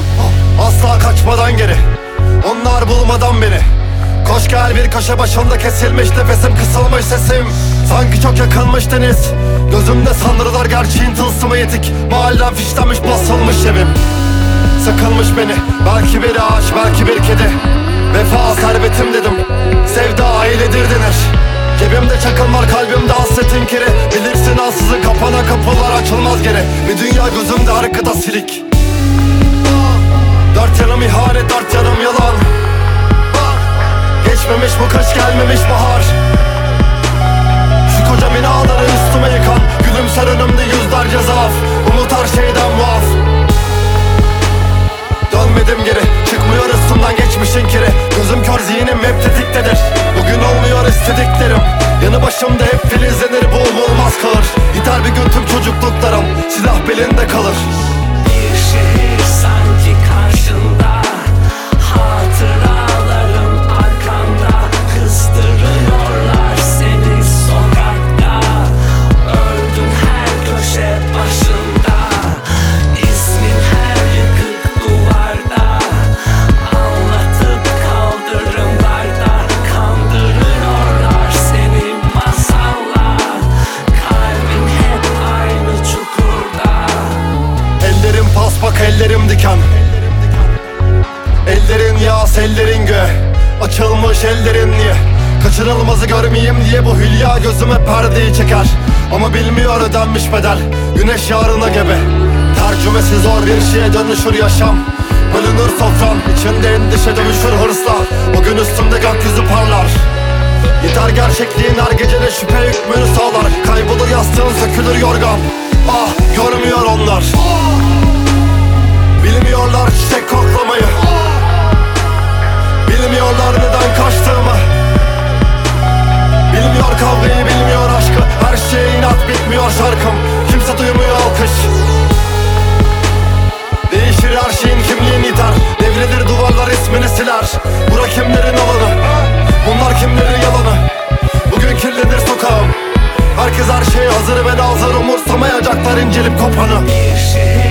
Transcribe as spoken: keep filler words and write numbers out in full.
Asla kaçmadan geri, onlar bulmadan beni. Koş gel, bir köşe başında kesilmiş nefesim, kısılmış sesim. Sanki çok yakınmış deniz, gözümde sanrılar gerçeğin tılsımı yetik. Mahallem fişlenmiş, basılmış evim. Sıkılmış beni, belki bir ağaç, belki bir kedi. Vefa servetim dedim, sevda ailedir denir. Cebimde çakıl var, kalbimde hasretin kiri. Bilirsin ansızın kapana kapılar açılmaz geri. Bir dünya gözümde arkada silik. Dört yanım ihanet, dört yanım yalan. Geçmemiş bu kış, gelmemiş bahar. Şu koca binaları üstüme yıkan, gülümser önümde yüzlerce zaaf. Umut her şeyden muaf. Dönmedim geri, çıkmıyor üstümden geçmişin kiri. Gözüm kör, zihnim hep tetiktedir. Bugün olmuyor istediklerim. Yanı başımda hep filizlenir, bu olmaz kalır. Gider bir gün tüm çocukluklarım, silah belinde kalır. Bir şehir sanki karşında, hatıralarım arkanda. Kıstırıyorlar seni sokakta, öldün her köşe başında. İsmin her yıkık duvarda, anlatıp kaldırımlarda. Kandırıyorlar seni masalla, kalbin hep aynı çukurda. Ellerim paspak, ellerim diken. Ellerin yağ, ellerin göğe. Açılmış ellerin niye? Kaçırılmazı görmeyeyim diye bu hülya gözüme perdeyi çeker. Ama bilmiyor ödenmiş bedel, güneş yarına gebe. Tercümesi zor bir şeye dönüşür yaşam. Bölünür sofran, içinde endişe dövüşür hırsla. Bugün üstümde gökyüzü parlar. Yeter gerçekliğin her gecede şüphe hükmünü sağlar. Kaybolur yastığın, sökülür yorgan. Ah, görmüyor onlar. Bilmiyorlar çiçek koklamayı. Bilmiyorlar neden kaçtığımı. Bilmiyor kavgayı, bilmiyor aşkı. Her şeye inat, bitmiyor şarkım. Kimse duymuyor alkış. Değişir her şeyin, kimliğin yeter. Devrilir duvarlar, ismini siler. Bura kimlerin alanı, bunlar kimlerin yalanı. Bugün kirlenir sokağım. Herkes her şeye hazır ve nazır, umursamayacaklar incelip kopanı. Bir şehir